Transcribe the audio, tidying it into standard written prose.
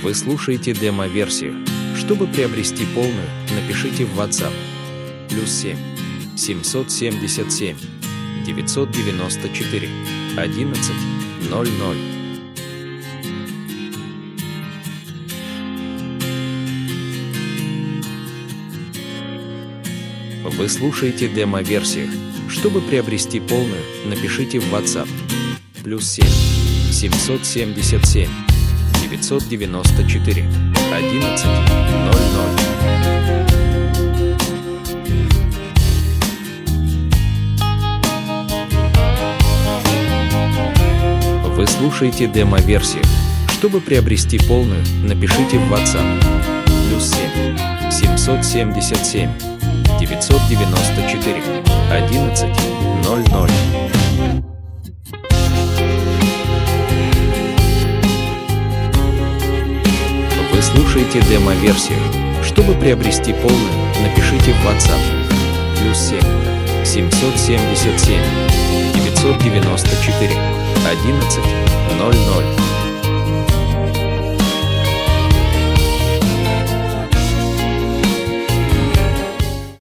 Вы слушаете демо-версию. Чтобы приобрести полную, напишите в WhatsApp +7 777 994 11 00. Вы слушаете демо-версию. Чтобы приобрести полную, напишите в WhatsApp +7 777 994 11 00. Вы слушаете демо-версию. Чтобы приобрести полную, напишите в WhatsApp +7 777 994 11 00. Вы слушаете демо-версию. Чтобы приобрести полную, напишите в WhatsApp +7 777 994 11 00.